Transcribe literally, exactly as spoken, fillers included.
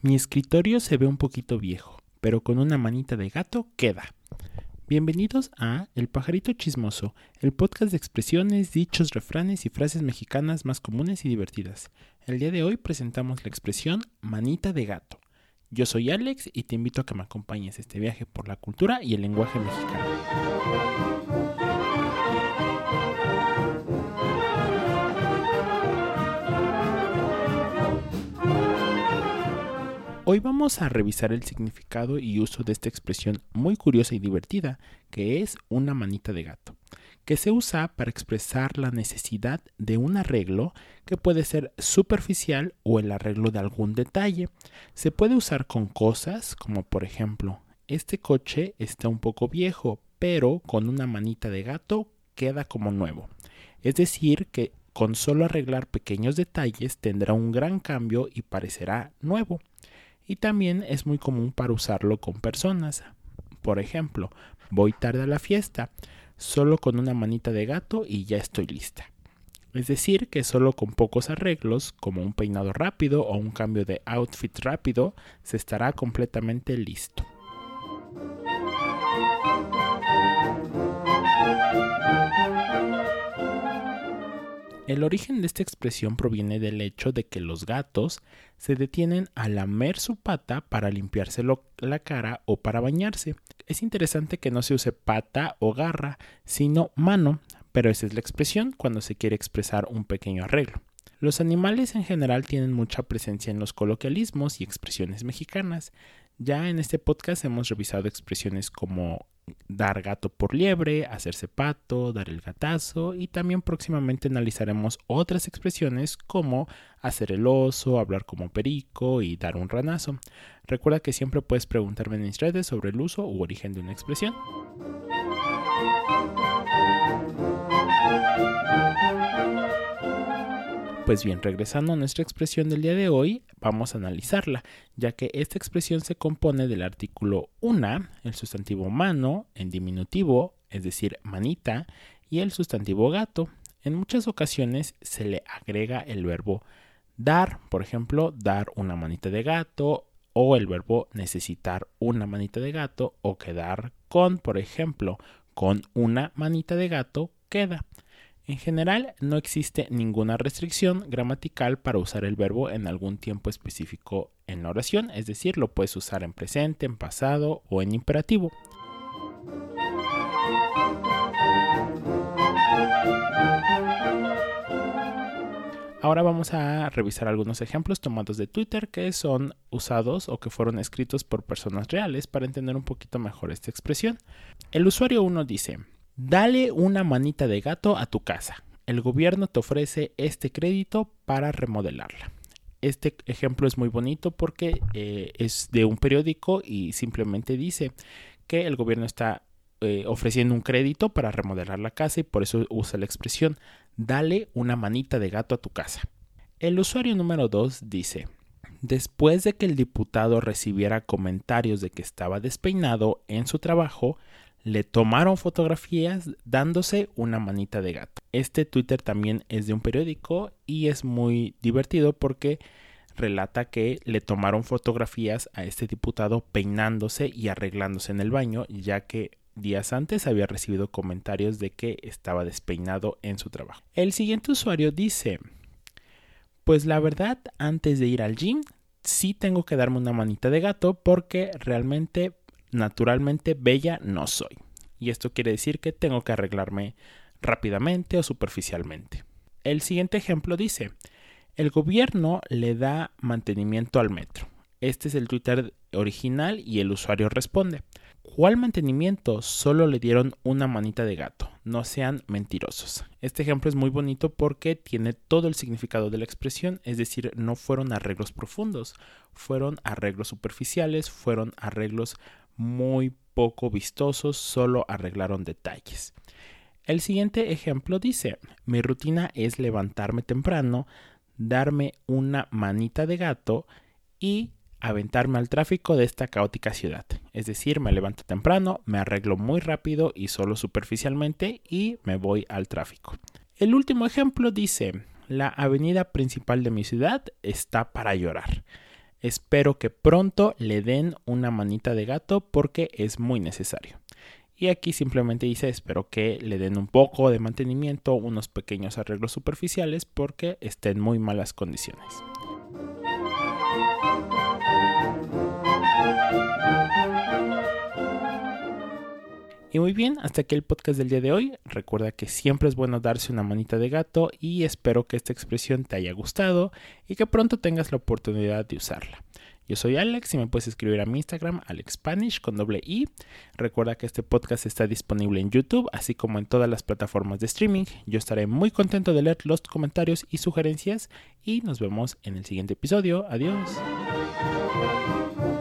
Mi escritorio se ve un poquito viejo, pero con una manita de gato queda. Bienvenidos a El Pajarito Chismoso, el podcast de expresiones, dichos, refranes y frases mexicanas más comunes y divertidas. El día de hoy presentamos la expresión manita de gato. Yo soy Alex y te invito a que me acompañes a este viaje por la cultura y el lenguaje mexicano. Hoy vamos a revisar el significado y uso de esta expresión muy curiosa y divertida, que es una manita de gato, que se usa para expresar la necesidad de un arreglo que puede ser superficial o el arreglo de algún detalle. Se puede usar con cosas como por ejemplo, este coche está un poco viejo, pero con una manita de gato queda como nuevo. Es decir, que con solo arreglar pequeños detalles tendrá un gran cambio y parecerá nuevo. Y también es muy común para usarlo con personas. Por ejemplo, voy tarde a la fiesta, solo con una manita de gato y ya estoy lista. Es decir, que solo con pocos arreglos, como un peinado rápido o un cambio de outfit rápido, se estará completamente listo. El origen de esta expresión proviene del hecho de que los gatos se detienen a lamer su pata para limpiarse la cara o para bañarse. Es interesante que no se use pata o garra, sino mano, pero esa es la expresión cuando se quiere expresar un pequeño arreglo. Los animales en general tienen mucha presencia en los coloquialismos y expresiones mexicanas. Ya en este podcast hemos revisado expresiones como dar gato por liebre, hacerse pato, dar el gatazo y también próximamente analizaremos otras expresiones como hacer el oso, hablar como perico y dar un ranazo. Recuerda que siempre puedes preguntarme en mis redes sobre el uso u origen de una expresión. Pues bien, regresando a nuestra expresión del día de hoy, vamos a analizarla, ya que esta expresión se compone del artículo una, el sustantivo mano, en diminutivo, es decir, manita, y el sustantivo gato. En muchas ocasiones se le agrega el verbo dar, por ejemplo, dar una manita de gato, o el verbo necesitar una manita de gato, o quedar con, por ejemplo, con una manita de gato queda. En general, no existe ninguna restricción gramatical para usar el verbo en algún tiempo específico en la oración, es decir, lo puedes usar en presente, en pasado o en imperativo. Ahora vamos a revisar algunos ejemplos tomados de Twitter que son usados o que fueron escritos por personas reales para entender un poquito mejor esta expresión. El usuario uno dice: dale una manita de gato a tu casa. El gobierno te ofrece este crédito para remodelarla. Este ejemplo es muy bonito porque eh, es de un periódico y simplemente dice que el gobierno está eh, ofreciendo un crédito para remodelar la casa y por eso usa la expresión dale una manita de gato a tu casa. El usuario número dos dice: después de que el diputado recibiera comentarios de que estaba despeinado en su trabajo, le tomaron fotografías dándose una manita de gato. Este Twitter también es de un periódico y es muy divertido porque relata que le tomaron fotografías a este diputado peinándose y arreglándose en el baño, ya que días antes había recibido comentarios de que estaba despeinado en su trabajo. El siguiente usuario dice: pues la verdad, antes de ir al gym, sí tengo que darme una manita de gato porque realmente naturalmente bella no soy. Y esto quiere decir que tengo que arreglarme rápidamente o superficialmente. El siguiente ejemplo dice: el gobierno le da mantenimiento al metro. Este es el Twitter original y el usuario responde: ¿cuál mantenimiento? Solo le dieron una manita de gato. No sean mentirosos. Este ejemplo es muy bonito porque tiene todo el significado de la expresión, es decir, no fueron arreglos profundos, fueron arreglos superficiales, fueron arreglos muy poco vistosos, solo arreglaron detalles. El siguiente ejemplo dice: mi rutina es levantarme temprano, darme una manita de gato y aventarme al tráfico de esta caótica ciudad. Es decir, me levanto temprano, me arreglo muy rápido y solo superficialmente y me voy al tráfico. El último ejemplo dice: la avenida principal de mi ciudad está para llorar. Espero que pronto le den una manita de gato porque es muy necesario. Y aquí simplemente dice, espero que le den un poco de mantenimiento, unos pequeños arreglos superficiales porque está en muy malas condiciones. Y muy bien, hasta aquí el podcast del día de hoy. Recuerda que siempre es bueno darse una manita de gato y espero que esta expresión te haya gustado y que pronto tengas la oportunidad de usarla. Yo soy Alex y me puedes escribir a mi Instagram, AlexSpanish con doble i. Recuerda que este podcast está disponible en YouTube, así como en todas las plataformas de streaming. Yo estaré muy contento de leer los comentarios y sugerencias y nos vemos en el siguiente episodio. Adiós.